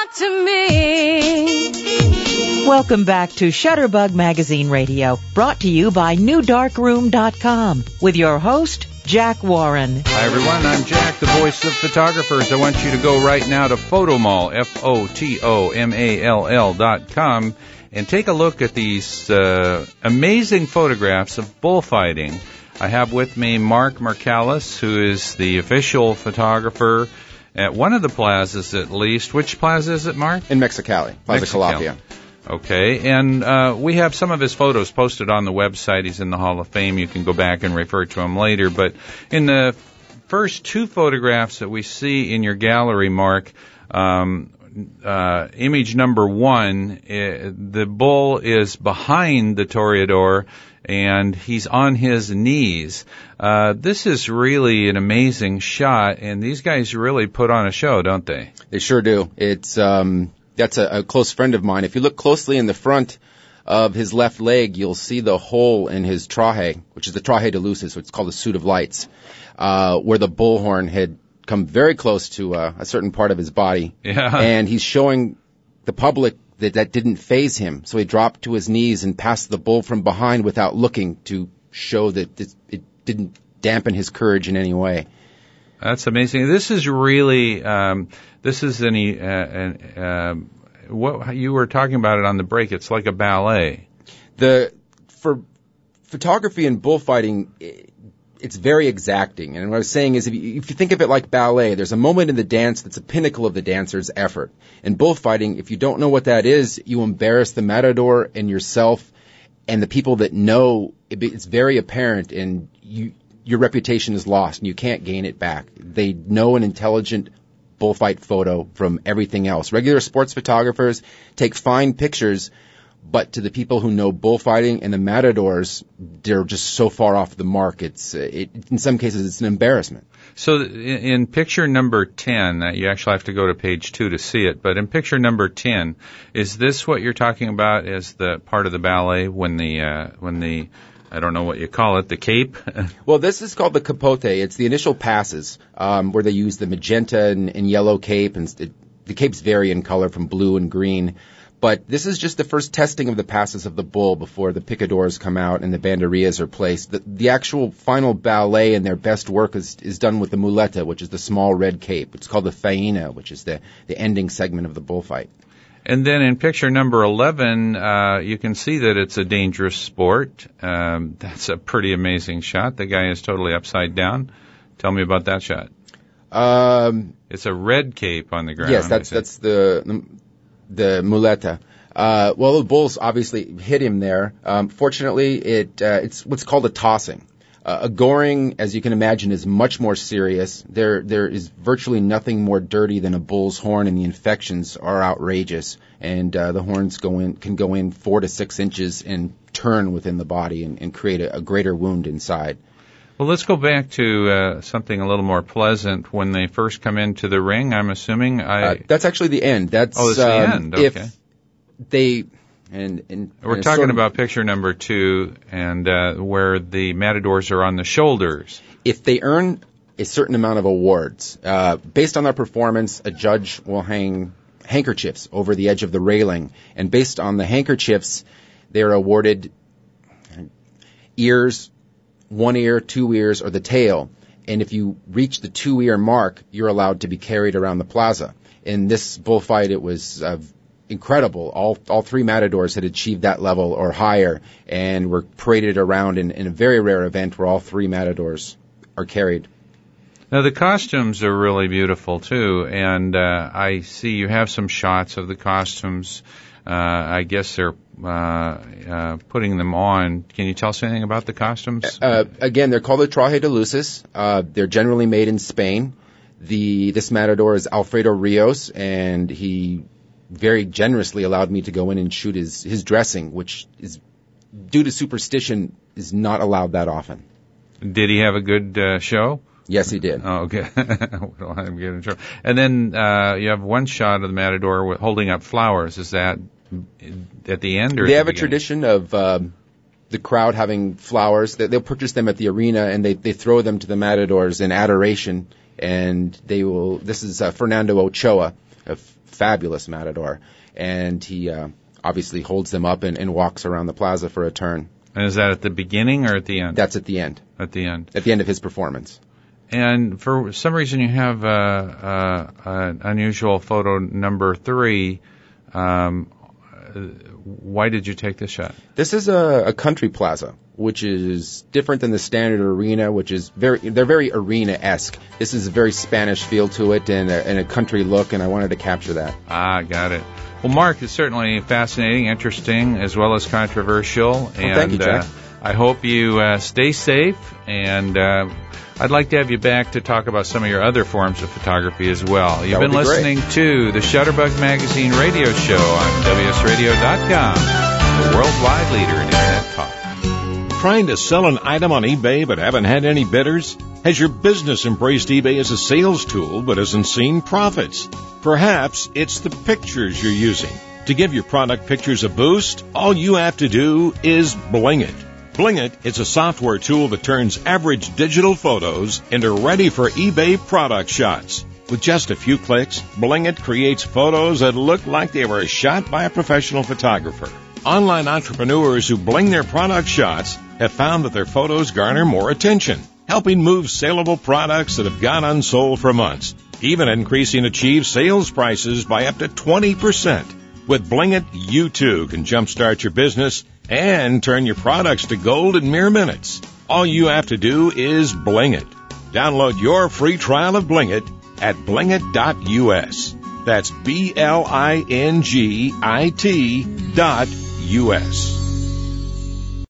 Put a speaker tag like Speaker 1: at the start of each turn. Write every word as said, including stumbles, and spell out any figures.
Speaker 1: talk to me.
Speaker 2: Welcome back to Shutterbug Magazine Radio, brought to you by new dark room dot com, with your host, Jack Warren.
Speaker 3: Hi, everyone. I'm Jack, the voice of photographers. I want you to go right now to Photomall, F O T O M A L L dot com, and take a look at these uh, amazing photographs of bullfighting. I have with me Mark Marcalis, who is the official photographer at one of the plazas, at least. Which plaza is it, Mark?
Speaker 4: In Mexicali, Plaza Calafia.
Speaker 3: Okay, and uh, we have some of his photos posted on the website. He's in the Hall of Fame. You can go back and refer to him later. But in the first two photographs that we see in your gallery, Mark, um, uh, image number one, uh, the bull is behind the toreador, and he's on his knees. Uh, this is really an amazing shot, and these guys really put on a show, don't they?
Speaker 4: They sure do. It's um, that's a, a close friend of mine. If you look closely in the front of his left leg, you'll see the hole in his traje, which is the traje de luces, which is called the suit of lights, uh, where the bullhorn had come very close to uh, a certain part of his body.
Speaker 3: Yeah.
Speaker 4: And he's showing the public that that didn't faze him. So he dropped to his knees and passed the bull from behind without looking, to show that it, it didn't dampen his courage in any way.
Speaker 3: That's amazing. This is really, um, this is any, uh, an, uh, what you were talking about it on the break. It's like a ballet.
Speaker 4: The, for photography and bullfighting, it's very exacting. And what I was saying is, if you, if you think of it like ballet, there's a moment in the dance that's a pinnacle of the dancer's effort. In bullfighting, if you don't know what that is, you embarrass the matador and yourself, and the people that know, it, it's very apparent, and you, your reputation is lost, and you can't gain it back. They know an intelligent bullfight photo from everything else. Regular sports photographers take fine pictures, but to the people who know bullfighting and the matadors, they're just so far off the mark. It's it, in some cases it's an embarrassment.
Speaker 3: So in, in picture number ten, uh, you actually have to go to page two to see it. But in picture number ten, is this what you're talking about as the part of the ballet when the uh, when the I don't know what you call it, the cape?
Speaker 4: Well, this is called the capote. It's the initial passes um, where they use the magenta and, and yellow cape, and it, the capes vary in color from blue and green. But this is just the first testing of the passes of the bull before the picadors come out and the banderillas are placed. The, the actual final ballet and their best work is, is done with the muleta, which is the small red cape. It's called the faena, which is the, the ending segment of the bullfight.
Speaker 3: And then in picture number eleven, uh, you can see that it's a dangerous sport. Um, that's a pretty amazing shot. The guy is totally upside down. Tell me about that shot.
Speaker 4: Um,
Speaker 3: it's a red cape on the ground.
Speaker 4: Yes, that's that's the... the the muleta. Uh, well, the bulls obviously hit him there. Um, fortunately, it uh, it's what's called a tossing. Uh, a goring, as you can imagine, is much more serious. There there is virtually nothing more dirty than a bull's horn, and the infections are outrageous. And uh, the horns go in can go in four to six inches and turn within the body and, and create a, a greater wound inside.
Speaker 3: Well, let's go back to uh, something a little more pleasant. When they first come into the ring, I'm assuming I...
Speaker 4: Uh, that's actually the end. That's,
Speaker 3: oh, it's
Speaker 4: um,
Speaker 3: the end, okay.
Speaker 4: If they... And, and
Speaker 3: We're
Speaker 4: and
Speaker 3: talking
Speaker 4: sort of,
Speaker 3: about picture number two, and uh, where the matadors are on the shoulders.
Speaker 4: If they earn a certain amount of awards, uh, based on their performance, a judge will hang handkerchiefs over the edge of the railing. And based on the handkerchiefs, they are awarded ears, one ear, two ears, or the tail. And if you reach the two-ear mark, you're allowed to be carried around the plaza. In this bullfight, it was uh, incredible. All all three matadors had achieved that level or higher and were paraded around in, in a very rare event where all three matadors are carried.
Speaker 3: Now, the costumes are really beautiful, too, and uh, I see you have some shots of the costumes. Uh, I guess they're uh, uh, putting them on. Can you tell us anything about the costumes?
Speaker 4: Uh, again, they're called the traje de luces. Uh, they're generally made in Spain. The This matador is Alfredo Rios, and he very generously allowed me to go in and shoot his, his dressing, which is, due to superstition, is not allowed that often.
Speaker 3: Did he have a good uh, show?
Speaker 4: Yes, he did.
Speaker 3: Oh, okay. Don't let him get in trouble. And then uh, you have one shot of the matador with, holding up flowers. Is that at the end? Or
Speaker 4: they
Speaker 3: at
Speaker 4: have
Speaker 3: the
Speaker 4: a tradition of um, the crowd having flowers. They, they'll purchase them at the arena, and they, they throw them to the matadors in adoration. And they will. This is uh, Fernando Ochoa, a fabulous matador, and he uh, obviously holds them up and, and walks around the plaza for a turn.
Speaker 3: And is that at the beginning or at the end?
Speaker 4: That's at the end.
Speaker 3: At the end.
Speaker 4: At the end of his performance.
Speaker 3: And for some reason you have uh, uh, an unusual photo number three. Um, why did you take this shot?
Speaker 4: This is a, a country plaza, which is different than the standard arena, which is very, they're very arena-esque. This is a very Spanish feel to it and a, and a country look, and I wanted to capture that.
Speaker 3: Ah, got it. Well, Mark, it's certainly fascinating, interesting, as well as controversial.
Speaker 4: Well,
Speaker 3: and
Speaker 4: thank you, Jack.
Speaker 3: Uh, I hope you uh, stay safe, and uh, I'd like to have you back to talk about some of your other forms of photography as well. You've
Speaker 4: That would
Speaker 3: been
Speaker 4: be
Speaker 3: listening
Speaker 4: great.
Speaker 3: to the Shutterbug Magazine radio show on W S radio dot com, the worldwide leader in Internet talk.
Speaker 5: Trying to sell an item on eBay but haven't had any bidders? Has your business embraced eBay as a sales tool but hasn't seen profits? Perhaps it's the pictures you're using. To give your product pictures a boost, all you have to do is Bling It. Bling It is a software tool that turns average digital photos into ready for eBay product shots. With just a few clicks, Bling It creates photos that look like they were shot by a professional photographer. Online entrepreneurs who bling their product shots have found that their photos garner more attention, helping move saleable products that have gone unsold for months, even increasing achieved sales prices by up to twenty percent. With Bling It, you too can jumpstart your business and turn your products to gold in mere minutes. All you have to do is Bling It. Download your free trial of Bling It at bling it dot U S. That's B L I N G I T dot U S.